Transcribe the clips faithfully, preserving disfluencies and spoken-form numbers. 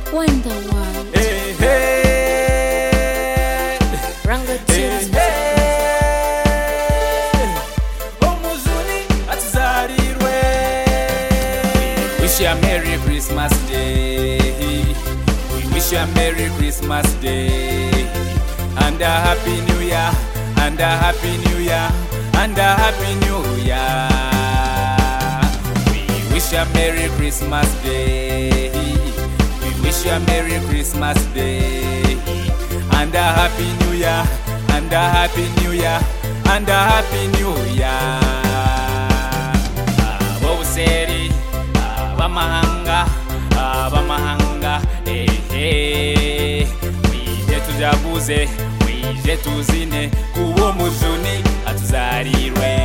Wonderworld. Hey, hey. Rango Hey, Tunes. hey. Omuzuni atuzarirwe. We wish you a Merry Christmas Day. We wish you a Merry Christmas Day. And a Happy New Year. And a Happy New Year. And a Happy New Year. We wish you a Merry Christmas Day. We wish you a Merry Christmas Day. And a Happy New Year. And a Happy New Year. And a Happy New Year. Aboseri, abamahanga, abamahanga, eh eh. Wije tujaguze, wije tuzine, kubo muzuni atuzarirwe.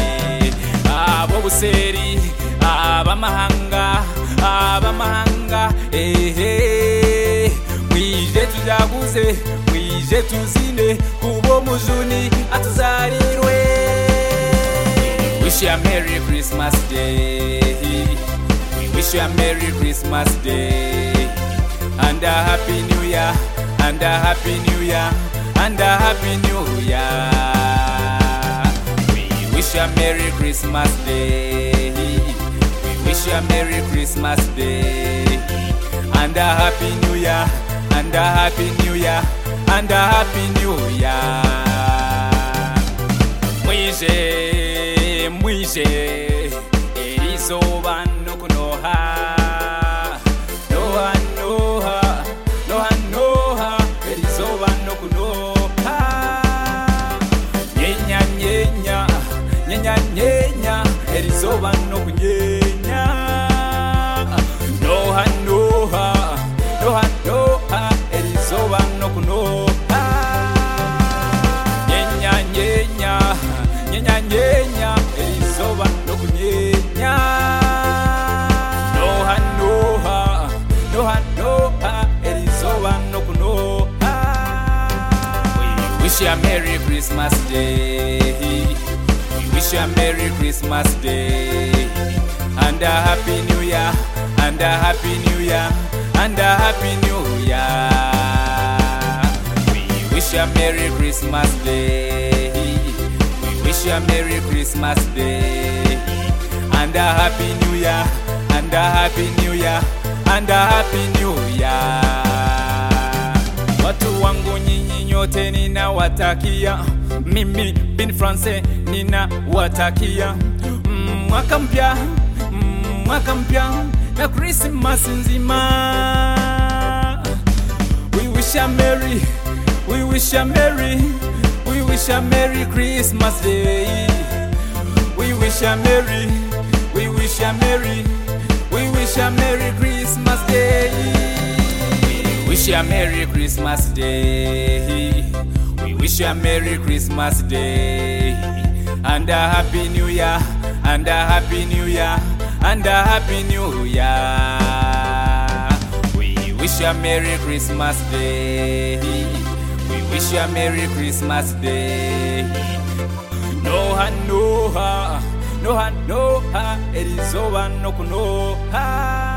Aboseri, abamahanga, abamahanga, eh eh. Wije tujaguze, wije tuzine, kubo muzuni atuzarirwe. Wish you a Merry Christmas Day. We wish you a Merry Christmas Day. And a Happy New Year. And a Happy New Year. And a Happy New Year. We wish you a Merry Christmas Day. We wish you a Merry Christmas Day. And a Happy New Year. And a Happy New Year. And a Happy New Year. Mwishe, mwishe, erizoba nokunoha. Noha, noha, noha, noha, erizoba nokunoha. Nyenya, nyenya, nyenya, nyenya, erizoba nokunyenya. Noha, noha, noha, noha, erizoba nokunoha. Nyenya, nyenya, nyenya, nyenya, erizoba nokunyenya. Noha, noha, noha, noha, erizoba nokunoha. We wish you a Merry Christmas Day. We wish you a Merry Christmas Day. And a Happy New Year. And a Happy New Year. And a Happy New Year. We wish you a Merry Christmas Day. We wish you a Merry Christmas Day. And a Happy New Year. And a Happy New Year. And a Happy New Year. Watu wangu nyinyi nyote nina watakia. Mimi bin France nina watakia. Mm, mwaka mpya, mm, mwaka mpya na Christmas nzima. We wish a Merry, we wish a Merry, we wish a Merry Christmas Day. We wish a Merry, we wish a Merry, we wish a Merry Christmas Day. We wish you a Merry Christmas Day. We wish you a Merry Christmas Day. And a Happy New Year. And a Happy New Year. And a Happy New Year. We wish you a Merry Christmas Day. We wish you a Merry Christmas Day. Noha, noha, noha, noha, erizoba nokunoha.